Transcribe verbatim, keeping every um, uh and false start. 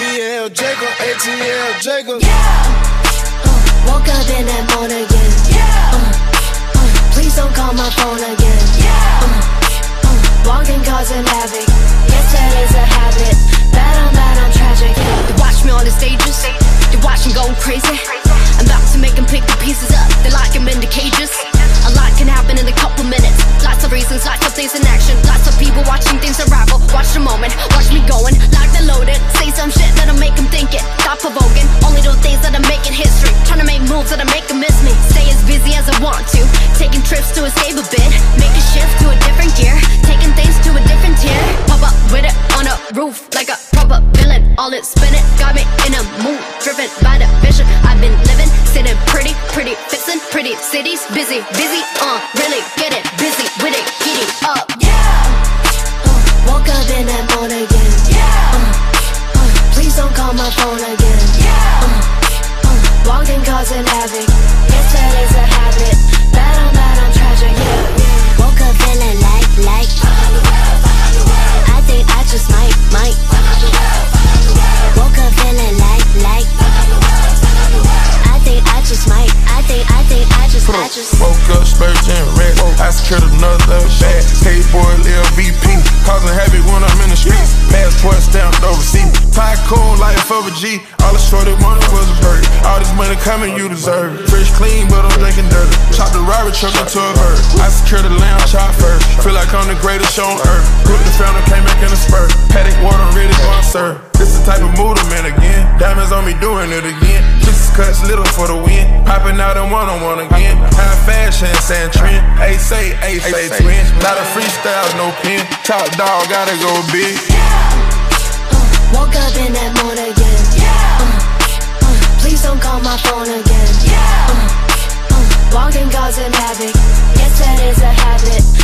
L Jacob, A T L Jacob. Yeah. Uh, woke up in that morning again. Yeah. Uh, uh, please don't call my phone again. Yeah. Uh, uh, walking causing havoc. Yes, that is a habit. Bad on bad, I'm tragic. They watch me on the stages. They watch me going crazy. I'm about to make them pick the pieces up. They lock them into cages. A lot can happen in a couple minutes. Lots of reasons, lots of things in action. Lots of people watching things unravel. Watch the moment, watch me going, locked and loaded. Say some shit that'll make them think it. Stop provoking, only do things that'll make it history. Trying to make moves that'll make them miss me. Stay as busy as I want to. Taking trips to escape a bit. Make a shift to a different gear. Taking things to a different tier. Pop up with it on a roof like a proper villain. All it spinning, got me in a mood. Driven by the vision I've been living. Sitting pretty, pretty, fixing pretty cities. Busy, busy, uh, really getting busy with it, getting up. Yeah. Uh, woke up in that morning again. Yeah. Uh, uh, please don't call my phone again. Yeah. Uh, uh, walking causing havoc. Yes, that is a habit. Bad on bad, I'm tragic. Yeah, yeah. Woke up feeling like, like. I think I just might, might. Woke up feeling like, like. I think I just might. I think, I think I just, I just. Woke up, spurging red. I secured another bag. Skateboard, Lil V P. Causing havoc when I'm in the streets. Passport stamped overseas. Tycoon, life of a G. All the shorty wanted was a bird. All this money coming, you deserve it. Fresh, clean, but I'm drinking dirty. Chop the robber truck into a herd. I secured the lamb chop first. Feel like I'm the greatest show on earth. Put the fountain, came back in a spurt. Paddock water, I'm ready for a serve. This the type of mood I'm in again. Diamonds on me doing it again. Kisses cuts little for the win. Popping out in one on one again. High fashion, sand trend. A say, A say twin. Lot of freestyles, no pen. Top dog, gotta go big. Yeah. Uh, woke up in that morning again. Yeah. Uh, uh, please don't call my phone again. Yeah. Uh, uh, walking causing havoc. Yes, that is a habit.